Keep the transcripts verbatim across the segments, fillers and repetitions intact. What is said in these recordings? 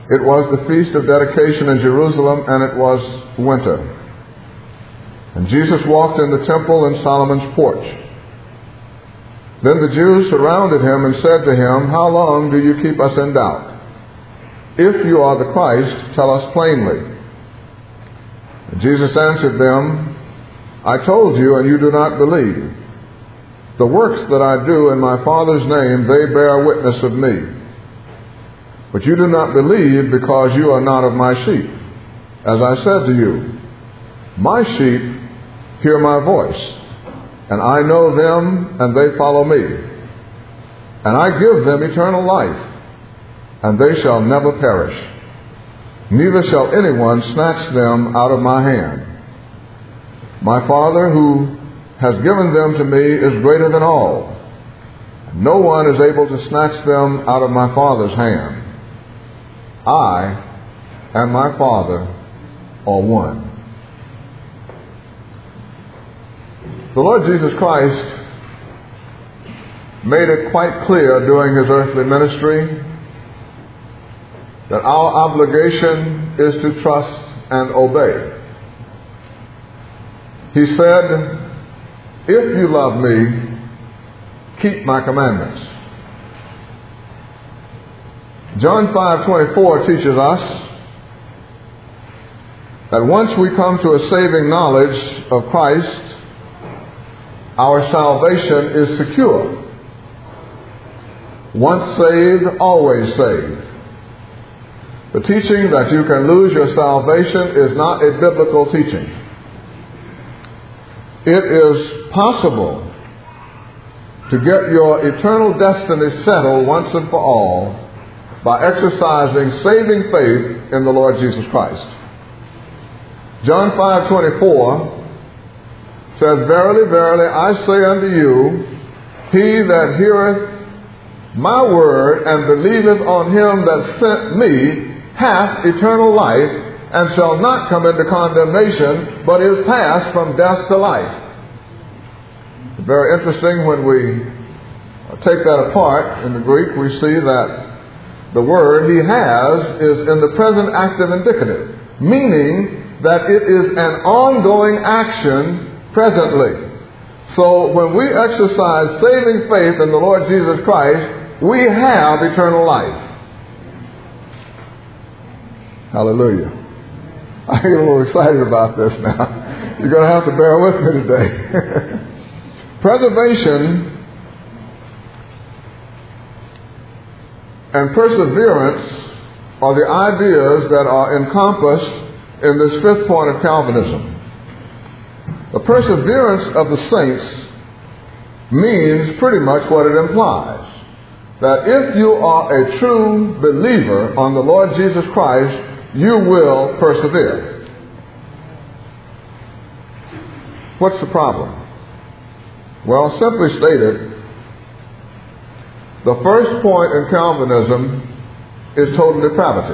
It was the feast of dedication in Jerusalem, and it was winter. And Jesus walked in the temple in Solomon's porch. Then the Jews surrounded him and said to him, "How long do you keep us in doubt? If you are the Christ, tell us plainly." And Jesus answered them, "I told you, and you do not believe. The works that I do in my Father's name, they bear witness of me. But you do not believe because you are not of my sheep. As I said to you, my sheep hear my voice, and I know them, and they follow me. And I give them eternal life, and they shall never perish. Neither shall anyone snatch them out of my hand. My Father, who has given them to me, is greater than all. No one is able to snatch them out of my Father's hand. I and my Father are one." The Lord Jesus Christ made it quite clear during his earthly ministry that our obligation is to trust and obey. He said, "If you love me, keep my commandments." John five twenty-four teaches us that once we come to a saving knowledge of Christ, our salvation is secure. Once saved, always saved. The teaching that you can lose your salvation is not a biblical teaching. It is possible to get your eternal destiny settled once and for all by exercising saving faith in the Lord Jesus Christ. John five twenty-four says, "Verily, verily, I say unto you, he that heareth my word and believeth on him that sent me hath eternal life, and shall not come into condemnation, but is passed from death to life." It's very interesting when we take that apart in the Greek, we see that the word "he has" is in the present active indicative, meaning that it is an ongoing action presently. So when we exercise saving faith in the Lord Jesus Christ, we have eternal life. Hallelujah. I get a little excited about this now. You're going to have to bear with me today. Preservation and perseverance are the ideas that are encompassed in this fifth point of Calvinism. The perseverance of the saints means pretty much what it implies. That if you are a true believer on the Lord Jesus Christ, you will persevere. What's the problem? Well, simply stated, the first point in Calvinism is total depravity.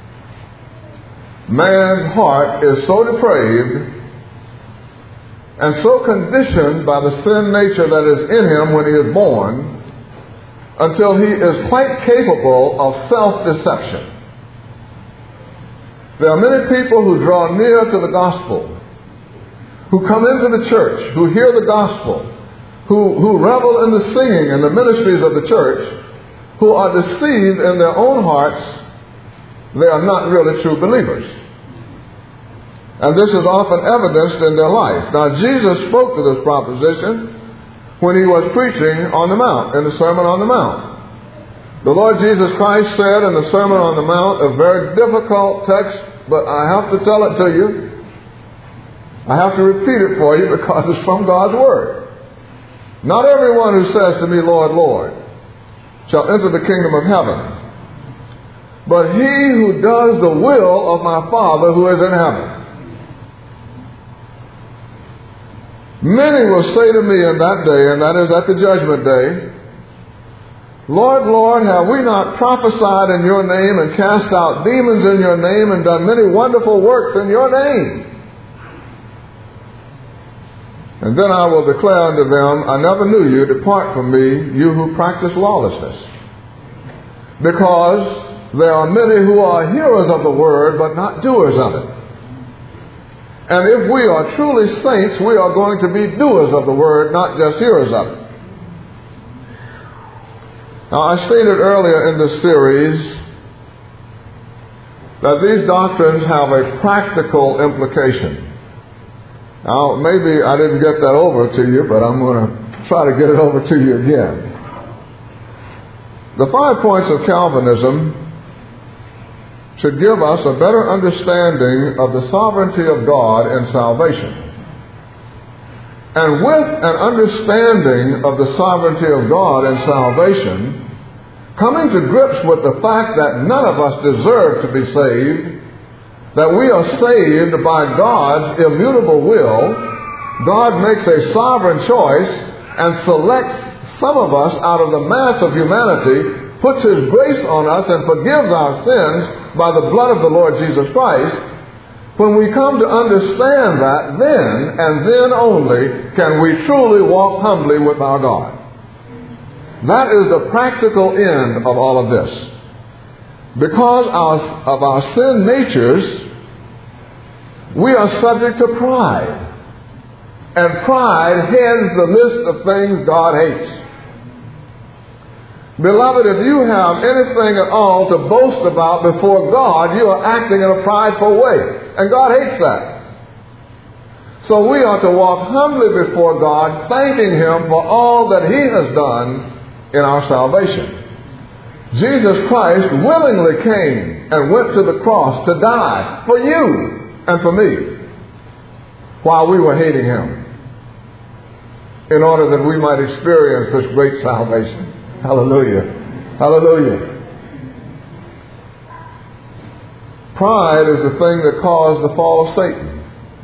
Man's heart is so depraved and so conditioned by the sin nature that is in him when he is born, until he is quite capable of self-deception. There are many people who draw near to the gospel, who come into the church, who hear the gospel, who, who revel in the singing and the ministries of the church, who are deceived in their own hearts. They are not really true believers. And this is often evidenced in their life. Now, Jesus spoke to this proposition when he was preaching on the Mount, in the Sermon on the Mount. The Lord Jesus Christ said in the Sermon on the Mount, a very difficult text, but I have to tell it to you. I have to repeat it for you because it's from God's Word. "Not everyone who says to me, Lord, Lord, shall enter the kingdom of heaven, but he who does the will of my Father who is in heaven." Many will say to me in that day, and that is at the judgment day, "Lord, Lord, have we not prophesied in your name and cast out demons in your name and done many wonderful works in your name?" And then I will declare unto them, "I never knew you. Depart from me, you who practice lawlessness." Because there are many who are hearers of the word, but not doers of it. And if we are truly saints, we are going to be doers of the word, not just hearers of it. Now, I stated earlier in this series that these doctrines have a practical implication. Now, maybe I didn't get that over to you, but I'm going to try to get it over to you again. The five points of Calvinism should give us a better understanding of the sovereignty of God in salvation. And with an understanding of the sovereignty of God in salvation, coming to grips with the fact that none of us deserve to be saved, that we are saved by God's immutable will, God makes a sovereign choice and selects some of us out of the mass of humanity, puts His grace on us and forgives our sins by the blood of the Lord Jesus Christ. When we come to understand that, then and then only can we truly walk humbly with our God. That is the practical end of all of this. Because our, of our sin natures, we are subject to pride. And pride heads the list of things God hates. Beloved, if you have anything at all to boast about before God, you are acting in a prideful way. And God hates that. So we ought to walk humbly before God, thanking Him for all that He has done in our salvation. Jesus Christ willingly came and went to the cross to die for you and for me while we were hating Him, in order that we might experience this great salvation. Hallelujah. Hallelujah. Pride is the thing that caused the fall of Satan.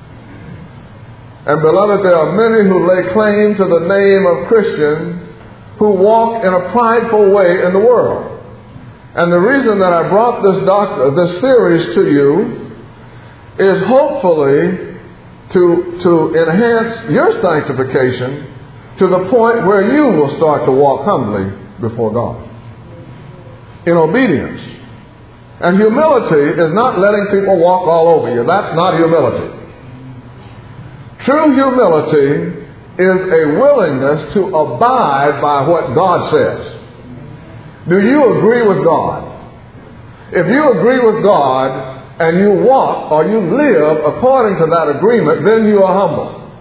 And beloved, there are many who lay claim to the name of Christian who walk in a prideful way in the world. And the reason that I brought this doctor, this series to you is hopefully to, to enhance your sanctification to the point where you will start to walk humbly before God in obedience. And humility is not letting people walk all over you. That's not humility. True humility is a willingness to abide by what God says. Do you agree with God? If you agree with God and you walk or you live according to that agreement, then you are humble.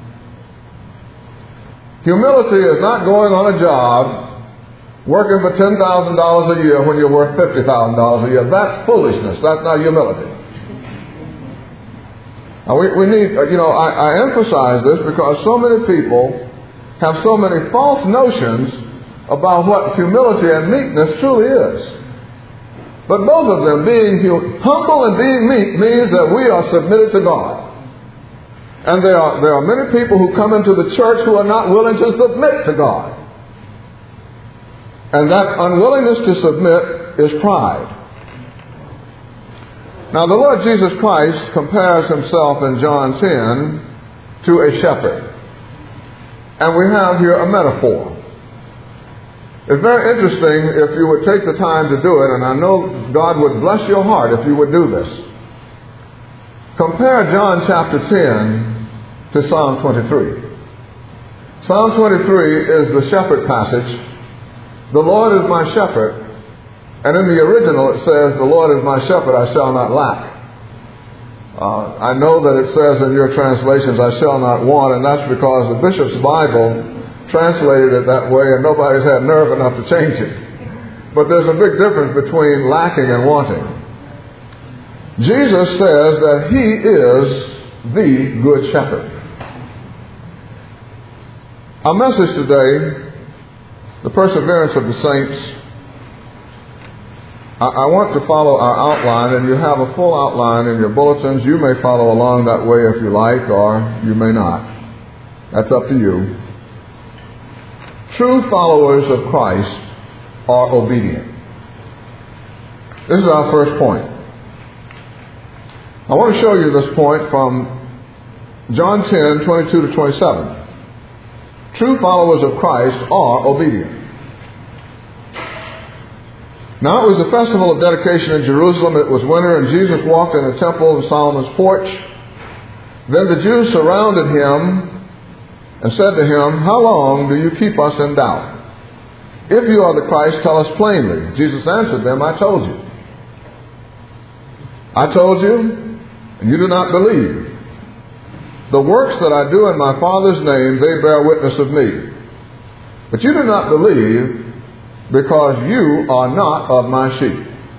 Humility is not going on a job working for ten thousand dollars a year when you're worth fifty thousand dollars a year. That's foolishness. That's not humility. Now we, we need, you know, I, I emphasize this because so many people have so many false notions about what humility and meekness truly is. But both of them, being humble and being meek, means that we are submitted to God. And there are, there are many people who come into the church who are not willing to submit to God. And that unwillingness to submit is pride. Now, the Lord Jesus Christ compares Himself in John ten to a shepherd. And we have here a metaphor. It's very interesting if you would take the time to do it, and I know God would bless your heart if you would do this. Compare John chapter ten to Psalm twenty-three. Psalm twenty-three is the shepherd passage. The Lord is my shepherd. And in the original it says, the Lord is my shepherd, I shall not lack. Uh, I know that it says in your translations, I shall not want, and that's because the Bishop's Bible translated it that way and nobody's had nerve enough to change it. But there's a big difference between lacking and wanting. Jesus says that He is the Good Shepherd. Our message today, the perseverance of the saints. I, I want to follow our outline, and you have a full outline in your bulletins. You may follow along that way if you like, or you may not. That's up to you. True followers of Christ are obedient. This is our first point. I want to show you this point from John ten, twenty-two to twenty-seven. True followers of Christ are obedient. Now it was the festival of dedication in Jerusalem. It was winter, and Jesus walked in the temple in Solomon's porch. Then the Jews surrounded him and said to him, "How long do you keep us in doubt? If you are the Christ, tell us plainly." Jesus answered them, "I told you. I told you, and you do not believe. The works that I do in my Father's name, they bear witness of me. But you do not believe because you are not of my sheep.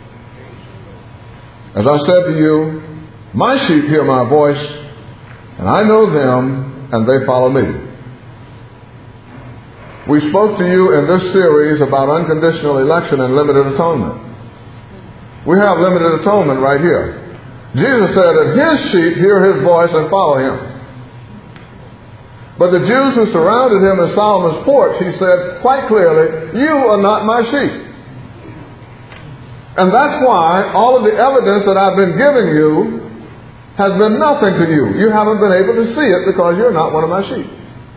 As I said to you, my sheep hear my voice, and I know them, and they follow me." We spoke to you in this series about unconditional election and limited atonement. We have limited atonement right here. Jesus said that his sheep hear his voice and follow him. But the Jews who surrounded him in Solomon's porch, he said quite clearly, "You are not my sheep." And that's why all of the evidence that I've been giving you has been nothing to you. You haven't been able to see it because you're not one of my sheep.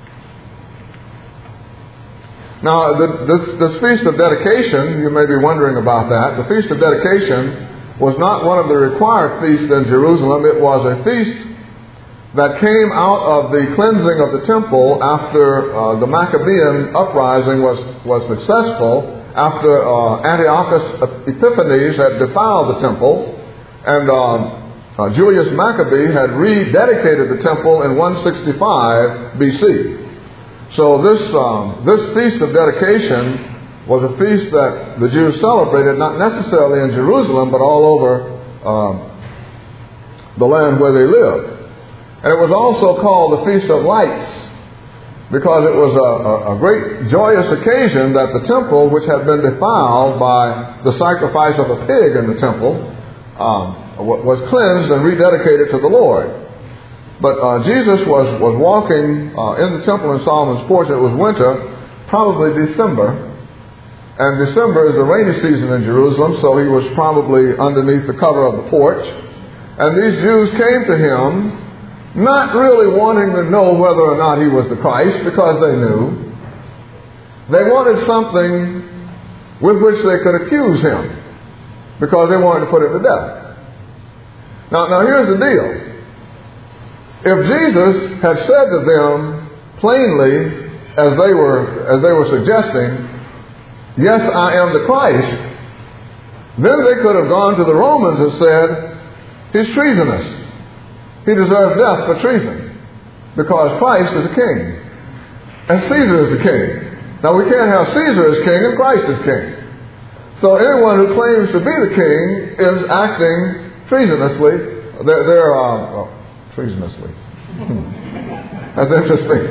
Now, the, this, this Feast of Dedication, you may be wondering about that. The Feast of Dedication was not one of the required feasts in Jerusalem. It was a feast that came out of the cleansing of the temple after uh, the Maccabean uprising was, was successful, after uh, Antiochus Epiphanes had defiled the temple, and uh, uh, Julius Maccabee had rededicated the temple in one sixty-five B C. So this, um, this Feast of Dedication was a feast that the Jews celebrated, not necessarily in Jerusalem, but all over um, the land where they lived. And it was also called the Feast of Lights because it was a, a, a great joyous occasion that the temple, which had been defiled by the sacrifice of a pig in the temple, um, was cleansed and rededicated to the Lord. But uh, Jesus was, was walking uh, in the temple in Solomon's porch. It was winter, probably December. And December is the rainy season in Jerusalem, so he was probably underneath the cover of the porch. And these Jews came to him, not really wanting to know whether or not he was the Christ, because they knew. They wanted something with which they could accuse him, because they wanted to put him to death. Now, now here's the deal. If Jesus had said to them plainly, as they were, as they were suggesting, "Yes, I am the Christ," then they could have gone to the Romans and said, "He's treasonous. He deserves death for treason, because Christ is a king, and Caesar is the king." Now, we can't have Caesar as king and Christ as king. So anyone who claims to be the king is acting treasonously. They're, they're uh, oh, treasonously. That's interesting.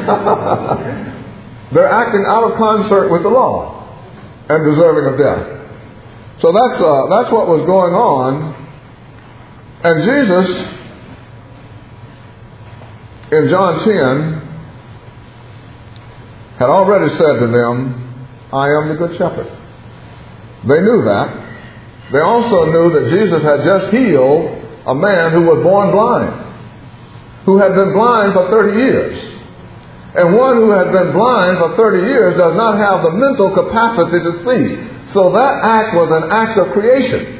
They're acting out of concert with the law and deserving of death. So that's uh, that's what was going on. And Jesus, in John ten, had already said to them, "I am the good shepherd." They knew that. They also knew that Jesus had just healed a man who was born blind, who had been blind for thirty years. And one who had been blind for thirty years does not have the mental capacity to see. So that act was an act of creation.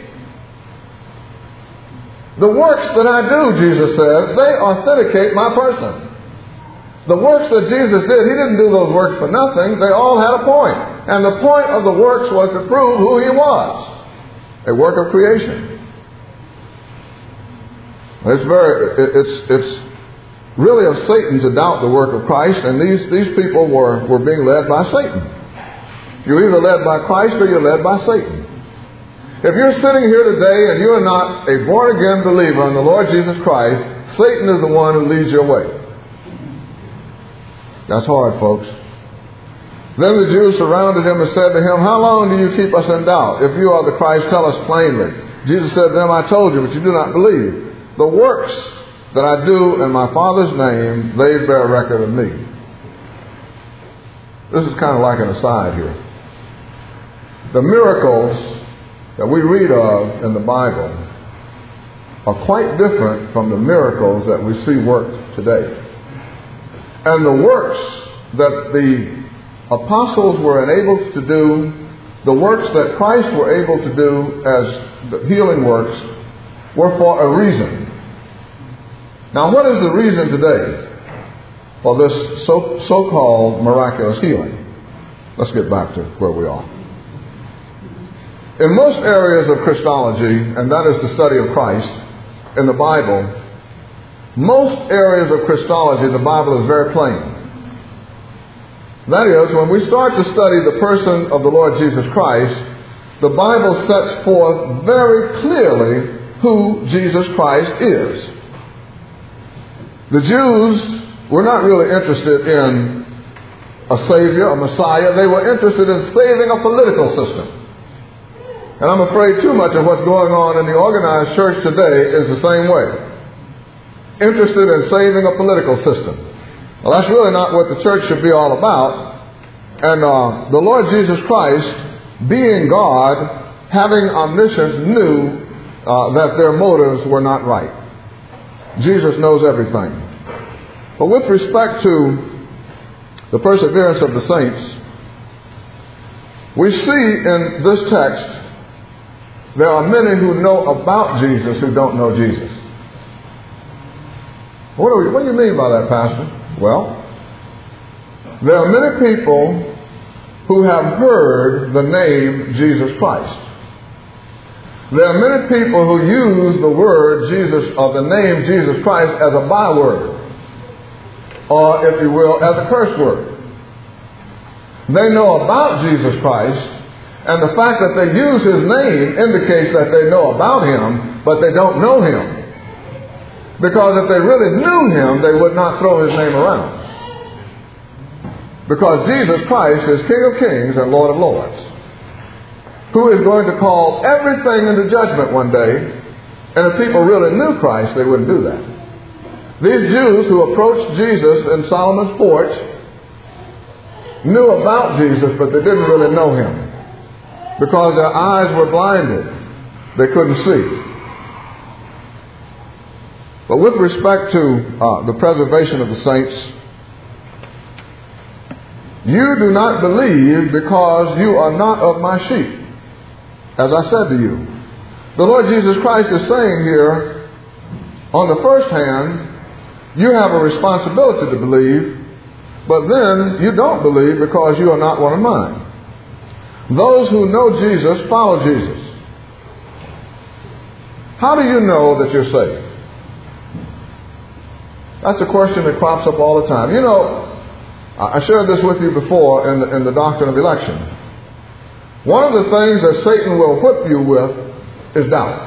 The works that I do, Jesus says, they authenticate my person. The works that Jesus did, he didn't do those works for nothing. They all had a point. And the point of the works was to prove who he was. A work of creation. It's very, it's, it's really of Satan to doubt the work of Christ, and these, these people were, were being led by Satan. You're either led by Christ or you're led by Satan. If you're sitting here today and you're not a born-again believer in the Lord Jesus Christ, Satan is the one who leads your way. That's hard, folks. Then the Jews surrounded him and said to him, "How long do you keep us in doubt? If you are the Christ, tell us plainly." Jesus said to them, "I told you, but you do not believe. The works that I do in my Father's name, they bear record of me." This is kind of like an aside here. The miracles that we read of in the Bible are quite different from the miracles that we see worked today. And the works that the apostles were enabled to do the works that Christ were able to do as the healing works were for a reason. Now, what is the reason today for this so, so-called miraculous healing? Let's get back to where we are. In most areas of Christology, and that is the study of Christ in the Bible, most areas of Christology, the Bible is very plain. That is, when we start to study the person of the Lord Jesus Christ, the Bible sets forth very clearly who Jesus Christ is. The Jews were not really interested in a Savior, a Messiah. They were interested in saving a political system. And I'm afraid too much of what's going on in the organized church today is the same way. Interested in saving a political system. Well, that's really not what the church should be all about. And uh, the Lord Jesus Christ, being God, having omniscience, knew uh, that their motives were not right. Jesus knows everything. But with respect to the perseverance of the saints, we see in this text there are many who know about Jesus who don't know Jesus. What do, we, what do you mean by that, Pastor? Well, there are many people who have heard the name Jesus Christ. There are many people who use the word Jesus, or the name Jesus Christ, as a byword, or, if you will, as a curse word. They know about Jesus Christ, and the fact that they use His name indicates that they know about Him, but they don't know Him. Because if they really knew Him, they would not throw His name around. Because Jesus Christ is King of Kings and Lord of Lords, who is going to call everything into judgment one day. And if people really knew Christ, they wouldn't do that. These Jews who approached Jesus in Solomon's porch knew about Jesus, but they didn't really know Him, because their eyes were blinded. They couldn't see. But with respect to uh, the preservation of the saints, you do not believe because you are not of my sheep, as I said to you. The Lord Jesus Christ is saying here, on the first hand, you have a responsibility to believe, but then you don't believe because you are not one of mine. Those who know Jesus follow Jesus. How do you know that you're saved? That's a question that crops up all the time. You know, I shared this with you before in the, in the doctrine of election. One of the things that Satan will whip you with is doubt.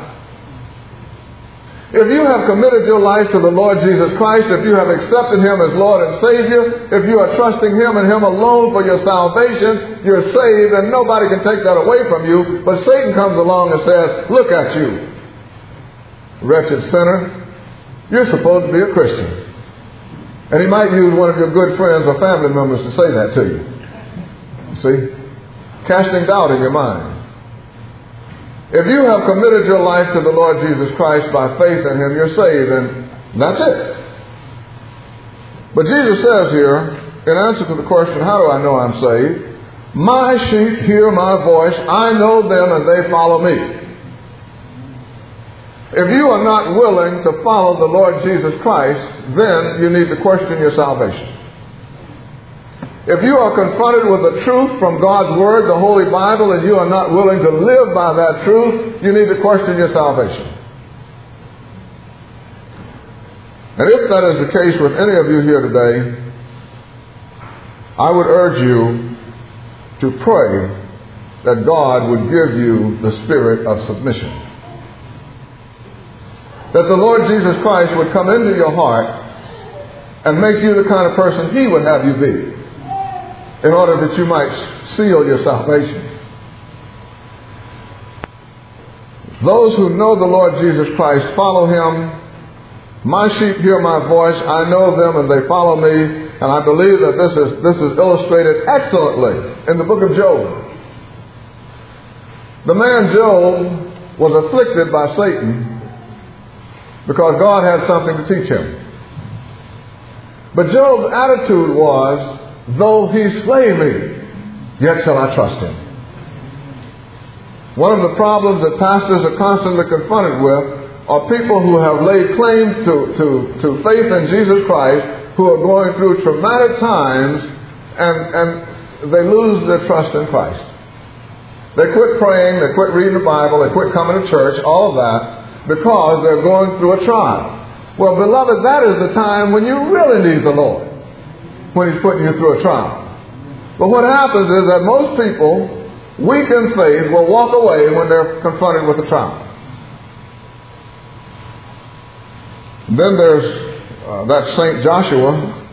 If you have committed your life to the Lord Jesus Christ, if you have accepted Him as Lord and Savior, if you are trusting Him and Him alone for your salvation, you're saved, and nobody can take that away from you. But Satan comes along and says, look at you, wretched sinner. You're supposed to be a Christian. And he might use one of your good friends or family members to say that to you. See? Casting doubt in your mind. If you have committed your life to the Lord Jesus Christ by faith in Him, you're saved, and that's it. But Jesus says here, in answer to the question, how do I know I'm saved? My sheep hear my voice, I know them, and they follow me. If you are not willing to follow the Lord Jesus Christ, then you need to question your salvation. If you are confronted with the truth from God's Word, the Holy Bible, and you are not willing to live by that truth, you need to question your salvation. And if that is the case with any of you here today, I would urge you to pray that God would give you the spirit of submission. That the Lord Jesus Christ would come into your heart and make you the kind of person He would have you be, in order that you might seal your salvation. Those who know the Lord Jesus Christ follow Him. My sheep hear my voice, I know them, and they follow me. And I believe that this is, this is illustrated excellently in the book of Job. The man Job was afflicted by Satan because God had something to teach him. But Job's attitude was, though He slay me, yet shall I trust Him. One of the problems that pastors are constantly confronted with are people who have laid claim to, to, to faith in Jesus Christ, who are going through traumatic times, and, and they lose their trust in Christ. They quit praying, they quit reading the Bible, they quit coming to church, all of that, because they're going through a trial. Well, beloved, that is the time when you really need the Lord, when He's putting you through a trial. But what happens is that most people, weak in faith, will walk away when they're confronted with a trial. Then there's uh, that Saint Joshua.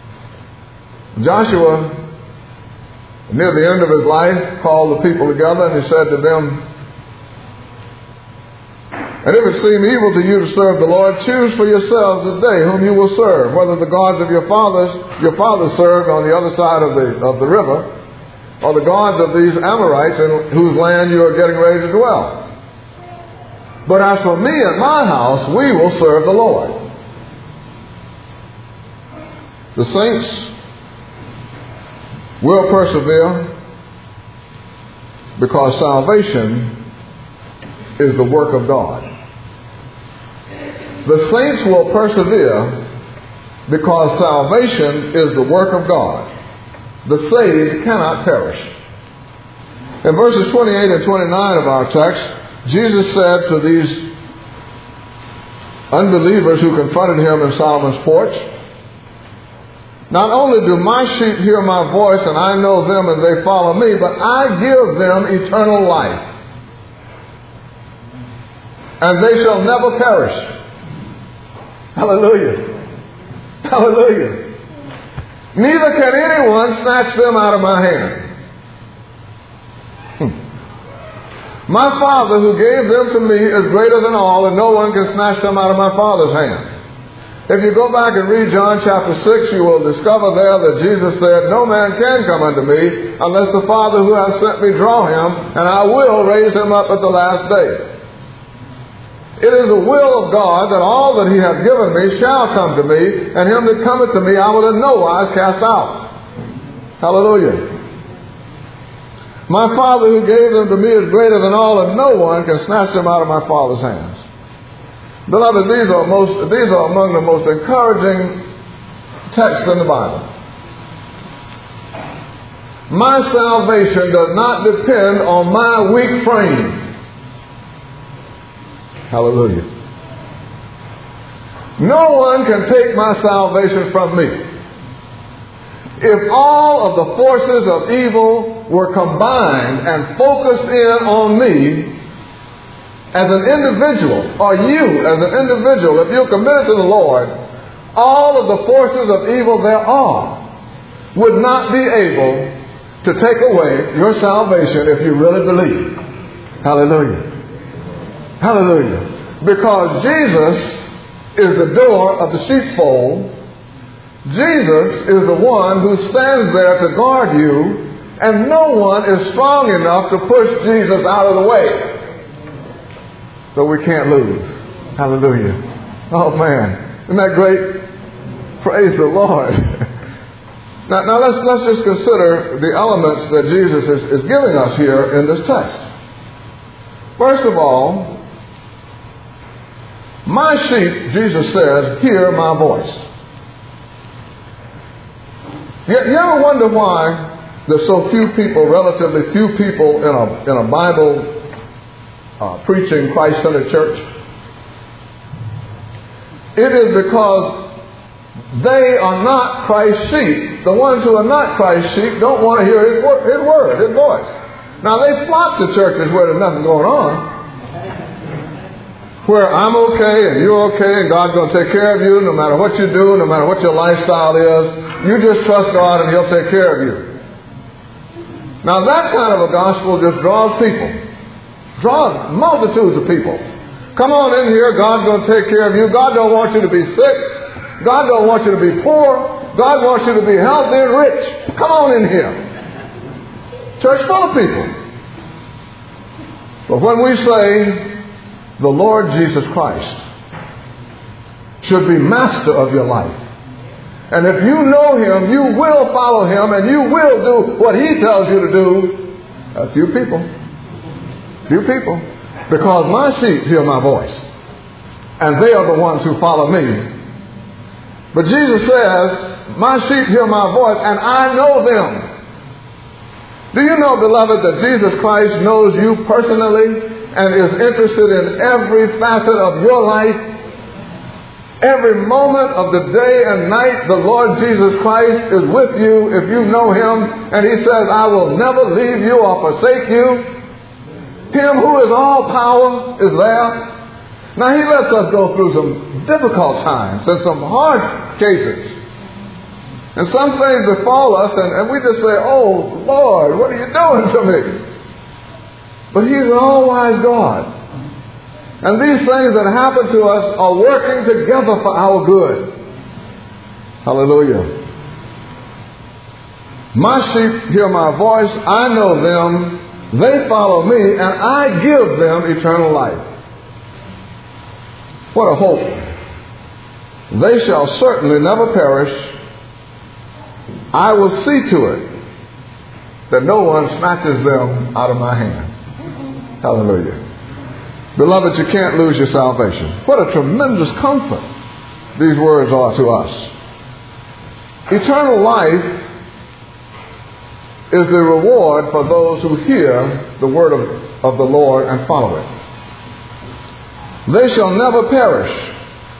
Joshua, near the end of his life, called the people together and he said to them, "And if it seem evil to you to serve the Lord, choose for yourselves this day whom you will serve, whether the gods of your fathers, your fathers served on the other side of the of the river, or the gods of these Amorites in whose land you are getting ready to dwell. But as for me and my house, we will serve the Lord." The saints will persevere because salvation is the work of God. The saints will persevere because salvation is the work of God. The saved cannot perish. In verses twenty-eight and twenty-nine of our text, Jesus said to these unbelievers who confronted him in Solomon's porch, "Not only do my sheep hear my voice and I know them and they follow me, but I give them eternal life. And they shall never perish." Hallelujah. Hallelujah. "Neither can anyone snatch them out of my hand. Hmm. My Father who gave them to me is greater than all, and no one can snatch them out of my Father's hand." If you go back and read John chapter six, you will discover there that Jesus said, "No man can come unto me unless the Father who has sent me draw him, and I will raise him up at the last day." It is the will of God that all that He hath given me shall come to me, and him that cometh to me I will in no wise cast out. Hallelujah. My Father who gave them to me is greater than all, and no one can snatch them out of my Father's hands. Beloved, these are most these are among the most encouraging texts in the Bible. My salvation does not depend on my weak frame. Hallelujah. No one can take my salvation from me. If all of the forces of evil were combined and focused in on me as an individual, or you as an individual, if you're committed to the Lord, all of the forces of evil there are would not be able to take away your salvation if you really believe. Hallelujah. Hallelujah. Because Jesus is the door of the sheepfold. Jesus is the one who stands there to guard you, and no one is strong enough to push Jesus out of the way. So we can't lose. Hallelujah. Oh man, isn't that great? Praise the Lord. now, now let's let's just consider the elements that Jesus is, is giving us here in this text. First of all, my sheep, Jesus says, hear my voice. You, you ever wonder why there's so few people, relatively few people in a in a Bible uh, preaching Christ-centered church? It is because they are not Christ's sheep. The ones who are not Christ's sheep don't want to hear His word, His, word, His voice. Now they flock to churches where there's nothing going on, where I'm okay and you're okay and God's going to take care of you no matter what you do, no matter what your lifestyle is. You just trust God and He'll take care of you. Now that kind of a gospel just draws people. Draws multitudes of people. Come on in here, God's going to take care of you. God don't want you to be sick. God don't want you to be poor. God wants you to be healthy and rich. Come on in here. Church full of people. But when we say the Lord Jesus Christ should be master of your life, and if you know Him, you will follow Him and you will do what He tells you to do, a few people. Few people. Because my sheep hear my voice. And they are the ones who follow me. But Jesus says, my sheep hear my voice and I know them. Do you know, beloved, that Jesus Christ knows you personally and is interested in every facet of your life? Every moment of the day and night, the Lord Jesus Christ is with you if you know Him. And He says, I will never leave you or forsake you. Him who is all power is there. Now He lets us go through some difficult times and some hard cases. And some things befall us and, and we just say, oh Lord, what are you doing to me? But He's an all-wise God. And these things that happen to us are working together for our good. Hallelujah. My sheep hear my voice. I know them. They follow me, and I give them eternal life. What a hope. They shall certainly never perish. I will see to it that no one snatches them out of my hand. Hallelujah. Beloved, you can't lose your salvation. What a tremendous comfort these words are to us. Eternal life is the reward for those who hear the word of, of the Lord and follow it. They shall never perish,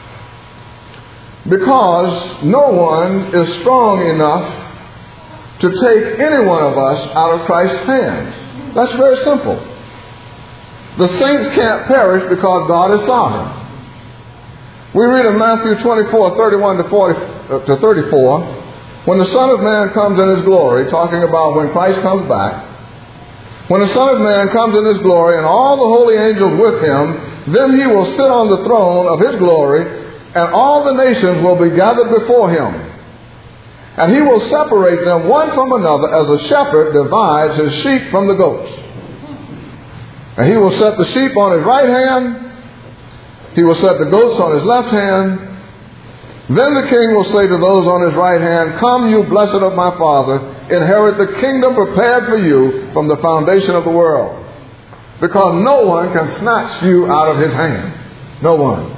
because no one is strong enough to take any one of us out of Christ's hands. That's very simple. The saints can't perish because God is sovereign. We read in Matthew twenty-four, thirty-one to, forty, uh, to thirty-four, when the Son of Man comes in His glory, talking about when Christ comes back, when the Son of Man comes in His glory and all the holy angels with Him, then He will sit on the throne of His glory, and all the nations will be gathered before Him. And He will separate them one from another as a shepherd divides his sheep from the goats. And He will set the sheep on His right hand. He will set the goats on His left hand. Then the King will say to those on His right hand, come, you blessed of my Father, inherit the kingdom prepared for you from the foundation of the world. Because no one can snatch you out of His hand. No one.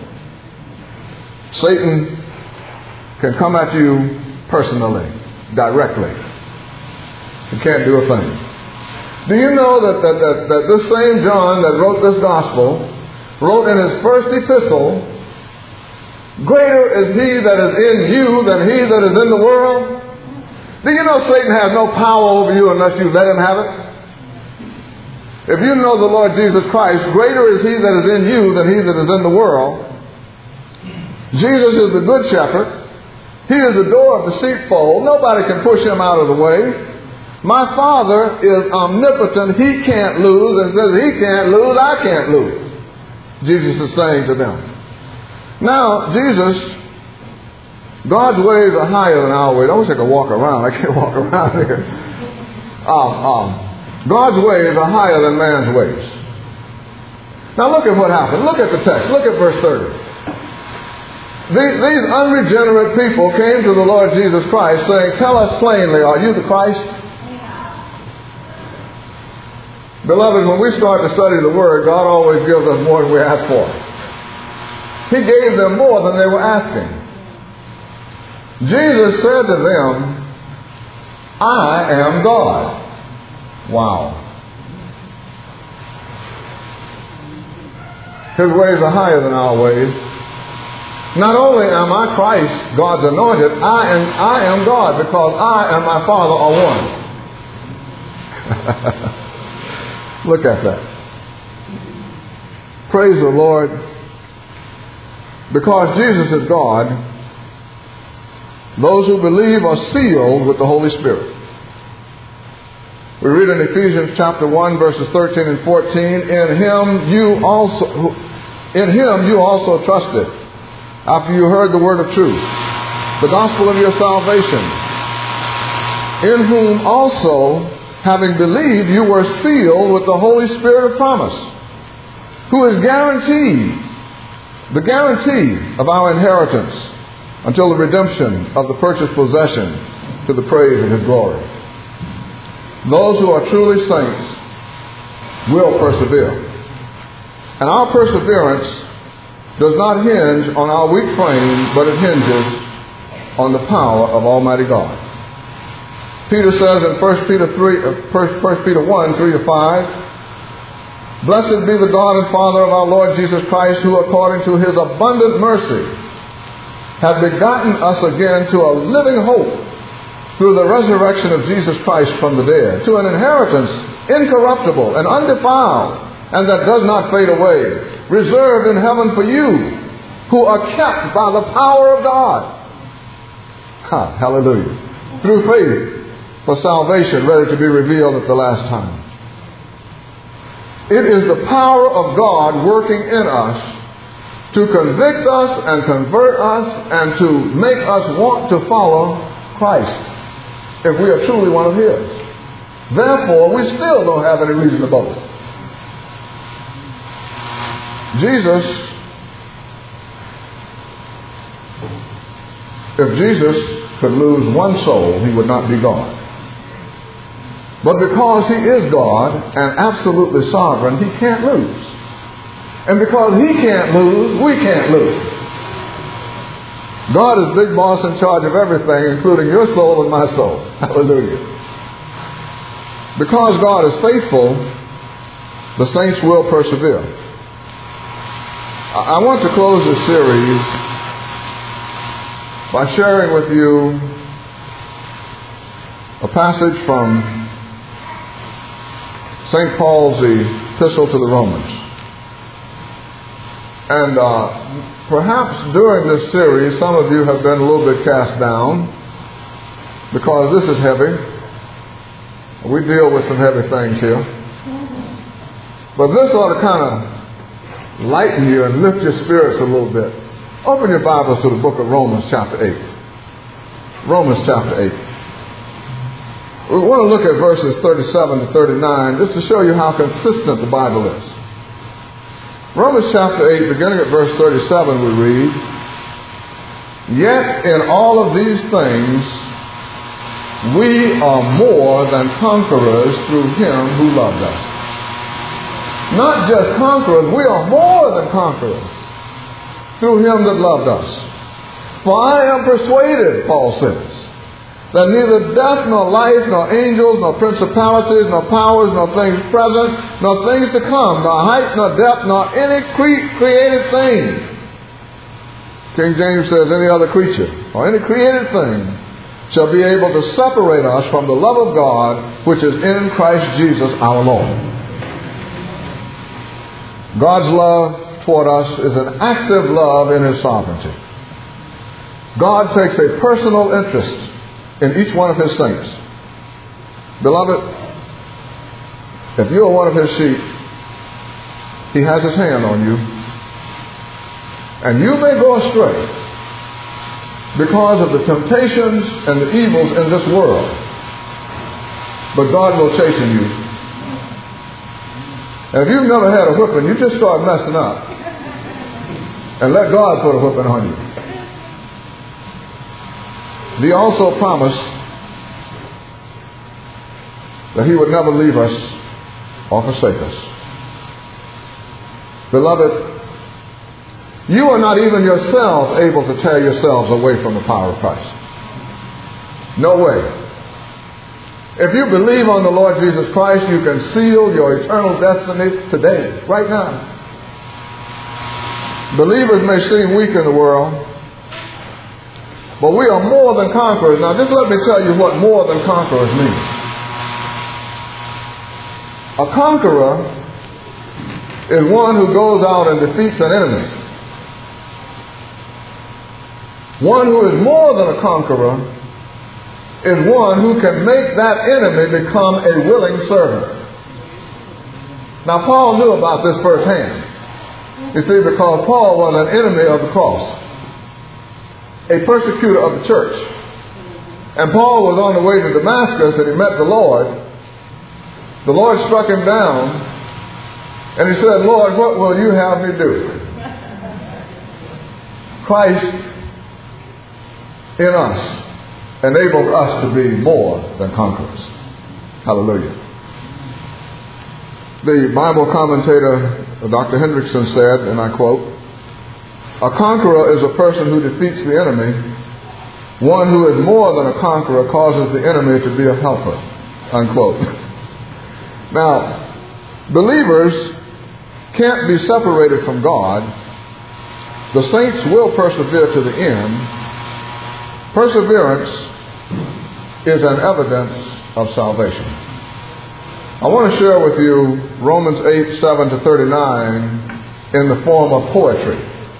Satan can come at you personally, directly. He can't do a thing. Do you know that, that, that, that this same John that wrote this gospel wrote in his first epistle, greater is He that is in you than he that is in the world? Do you know Satan has no power over you unless you let him have it? If you know the Lord Jesus Christ, greater is He that is in you than he that is in the world. Jesus is the good shepherd. He is the door of the sheepfold. Nobody can push Him out of the way. My Father is omnipotent. He can't lose. And says He can't lose, I can't lose. Jesus is saying to them. Now, Jesus, God's ways are higher than our ways. I wish I could walk around. I can't walk around here. Um, um, God's ways are higher than man's ways. Now look at what happened. Look at the text. Look at verse thirty. These, these unregenerate people came to the Lord Jesus Christ saying, tell us plainly, are you the Christ? Beloved, when we start to study the Word, God always gives us more than we ask for. He gave them more than they were asking. Jesus said to them, I am God. Wow. His ways are higher than our ways. Not only am I Christ, God's anointed, I am, I am God, because I and my Father are one. Look at that. Praise the Lord. Because Jesus is God, those who believe are sealed with the Holy Spirit. We read in Ephesians chapter one, verses thirteen and fourteen, in Him you also in Him you also trusted, after you heard the word of truth, the gospel of your salvation, in whom also, having believed, you were sealed with the Holy Spirit of promise, who is guaranteed, the guarantee of our inheritance until the redemption of the purchased possession to the praise of His glory. Those who are truly saints will persevere. And our perseverance does not hinge on our weak frame, but it hinges on the power of Almighty God. Peter says in First Peter three, First Peter one, three to five, "Blessed be the God and Father of our Lord Jesus Christ, who according to his abundant mercy hath begotten us again to a living hope through the resurrection of Jesus Christ from the dead, to an inheritance incorruptible and undefiled, and that does not fade away, reserved in heaven for you, who are kept by the power of God." Ha, hallelujah. Through faith for salvation, ready to be revealed at the last time. It is the power of God working in us to convict us and convert us and to make us want to follow Christ if we are truly one of his. Therefore, we still don't have any reason to boast. Jesus, if Jesus could lose one soul, he would not be God. But because he is God and absolutely sovereign, he can't lose. And because he can't lose, we can't lose. God is big boss in charge of everything, including your soul and my soul. Hallelujah. Because God is faithful, the saints will persevere. I want to close this series by sharing with you a passage from Saint Paul's epistle to the Romans. And uh, perhaps during this series, some of you have been a little bit cast down because this is heavy. We deal with some heavy things here. But this ought to kind of lighten you and lift your spirits a little bit. Open your Bibles to the book of Romans chapter eight. Romans chapter eight. We want to look at verses thirty-seven to thirty-nine just to show you how consistent the Bible is. Romans chapter eight, beginning at verse thirty-seven, we read, "Yet in all of these things we are more than conquerors through him who loved us." Not just conquerors, we are more than conquerors through him that loved us. "For I am persuaded," Paul says, "that neither death, nor life, nor angels, nor principalities, nor powers, nor things present, nor things to come, nor height, nor depth, nor any cre- created thing." King James says any other creature or any created thing shall be able to separate us from the love of God which is in Christ Jesus our Lord. God's love toward us is an active love in his sovereignty. God takes a personal interest in each one of his saints. Beloved, if you are one of his sheep, he has his hand on you. And you may go astray because of the temptations and the evils in this world. But God will chasten you. And if you've never had a whipping, you just start messing up. And let God put a whipping on you. He also promised that he would never leave us or forsake us. Beloved, you are not even yourself able to tear yourselves away from the power of Christ. No way. If you believe on the Lord Jesus Christ, you can seal your eternal destiny today, right now. Believers may seem weak in the world, but we are more than conquerors. Now, just let me tell you what more than conquerors means. A conqueror is one who goes out and defeats an enemy. One who is more than a conqueror is one who can make that enemy become a willing servant. Now, Paul knew about this firsthand. You see, because Paul was an enemy of the cross, a persecutor of the church. And Paul was on the way to Damascus and he met the Lord. The Lord struck him down and he said, "Lord, what will you have me do?" Christ in us enabled us to be more than conquerors. Hallelujah. The Bible commentator Doctor Hendrickson said, and I quote, "A conqueror is a person who defeats the enemy. One who is more than a conqueror causes the enemy to be a helper," unquote. Now, believers can't be separated from God. The saints will persevere to the end. Perseverance is an evidence of salvation. I want to share with you Romans eight, seven to thirty-nine in the form of poetry.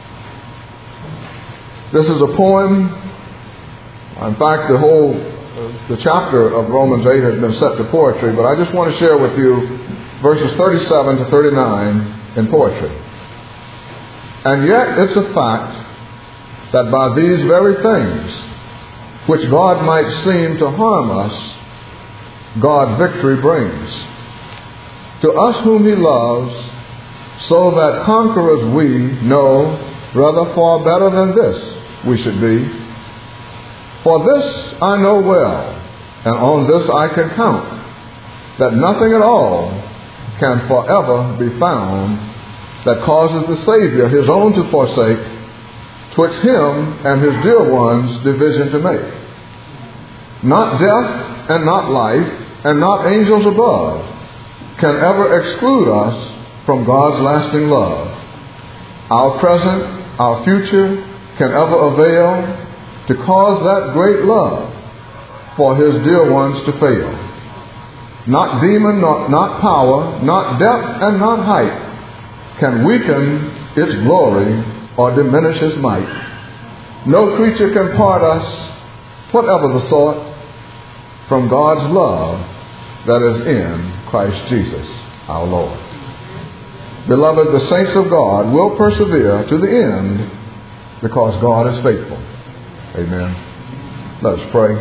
This is a poem. In fact, the whole the chapter of Romans eight has been set to poetry, but I just want to share with you verses thirty-seven to thirty-nine in poetry. "And yet it's a fact that by these very things, which God might seem to harm us, God victory brings. To us whom he loves, so that conquerors we know, rather far better than this we should be. For this I know well, and on this I can count, that nothing at all can forever be found that causes the Savior his own to forsake, twixt him and his dear ones division to make. Not death and not life, and not angels above, can ever exclude us from God's lasting love. Our present, our future can ever avail to cause that great love for his dear ones to fail. Not demon, not, not power, not depth and not height can weaken its glory or diminish its might. No creature can part us, whatever the sort, from God's love that is in Christ Jesus our Lord." Beloved, the saints of God will persevere to the end because God is faithful. Amen. Let us pray.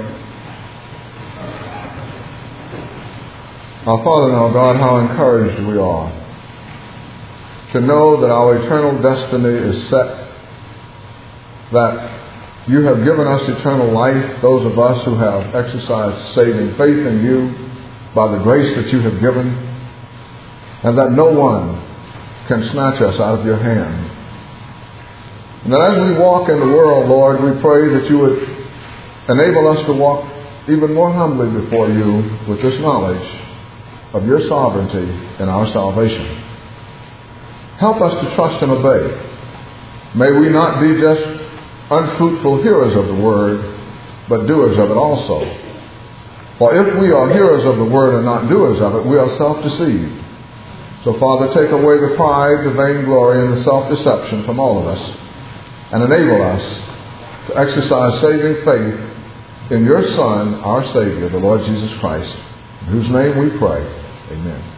Our Father and our God, how encouraged we are to know that our eternal destiny is set, that you have given us eternal life, those of us who have exercised saving faith in you by the grace that you have given, and that no one can snatch us out of your hand. And that as we walk in the world, Lord, we pray that you would enable us to walk even more humbly before you with this knowledge of your sovereignty in our salvation. Help us to trust and obey. May we not be just unfruitful hearers of the word, but doers of it also. For if we are hearers of the word and not doers of it, we are self-deceived. So, Father, take away the pride, the vainglory, and the self-deception from all of us, and enable us to exercise saving faith in your Son, our Savior, the Lord Jesus Christ, in whose name we pray. Amen.